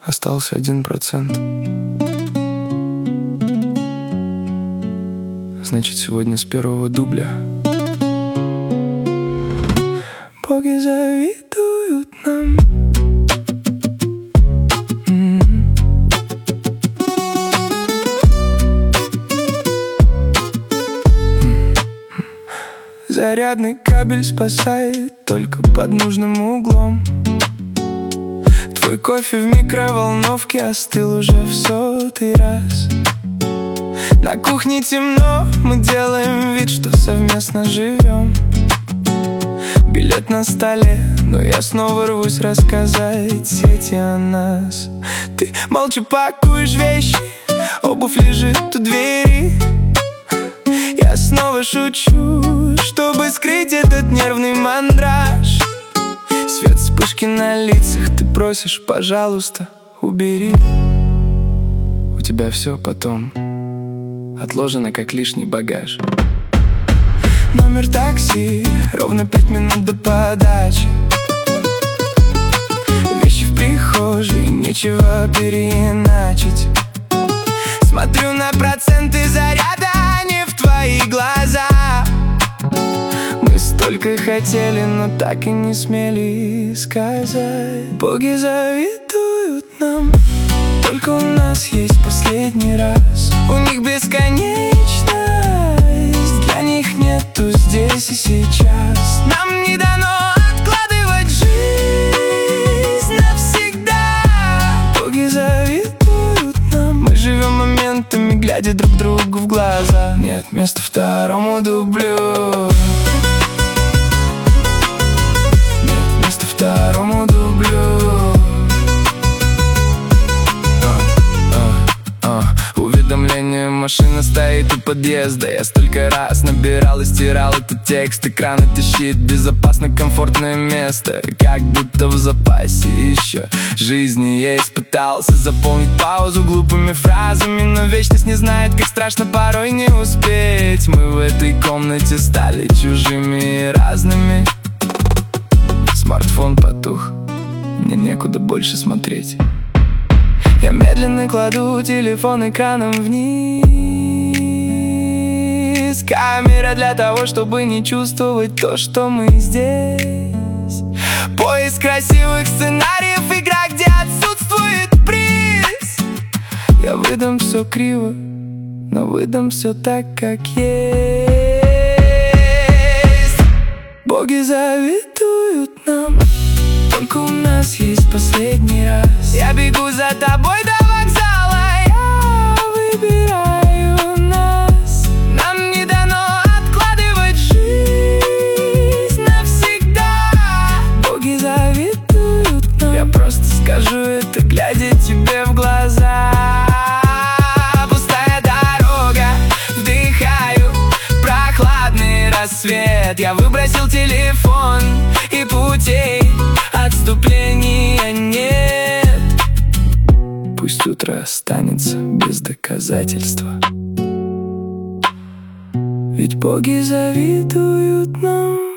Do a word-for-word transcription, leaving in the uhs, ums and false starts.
остался один процент. Значит, сегодня с первого дубля. Боги завидуют нам. М-м-м. Зарядный кабель спасает только под нужным углом. Твой кофе в микроволновке остыл уже в сотый раз. На кухне темно, мы делаем вид, что совместно живем. Билет на столе, но я снова рвусь рассказать сети о нас. Ты молча пакуешь вещи, обувь лежит у двери. Я снова шучу, чтобы скрыть этот нервный мандраж. Свет вспышки на лицах, ты просишь, пожалуйста, убери. У тебя все потом отложено, как лишний багаж. Номер такси, ровно пять минут до подачи. Вещи в прихожей, нечего переиначить. Смотрю на проценты заряда, а не в твои глаза. Мы столько хотели, но так и не смели сказать. Боги завидуют нам, только у нас есть последний раз. У них бесконечность, для них нету здесь и сейчас. Нам не дано откладывать жизнь навсегда. Боги завидуют нам, мы живем моментами, глядя друг другу в глаза. Нет места второму дублю. Нет места второму дублю. Уведомление, машина стоит у подъезда. Я столько раз набирал и стирал этот текст. Экран это безопасно, комфортное место, как будто в запасе еще жизни есть. Пытался заполнить паузу глупыми фразами, но вечность не знает, как страшно порой не успеть. Мы в этой комнате стали чужими и разными. Смартфон потух, мне некуда больше смотреть. Я медленно кладу телефон экраном вниз. Камера для того, чтобы не чувствовать то, что мы здесь. Поиск красивых сценариев, игра, где отсутствует приз. Я выдам все криво, но выдам все так, как есть. Боги завидуют нам, только у нас есть последний раз. Я бегу за тобой до вокзала, я выбираю нас. Нам не дано откладывать жизнь навсегда. Боги завидуют нам, я просто скажу это, глядя тебе в глаза. Пустая дорога, вдыхаю прохладный рассвет. Я выбросил телефон, и путей отступления нет. Пусть утро останется без доказательства, ведь боги завидуют нам.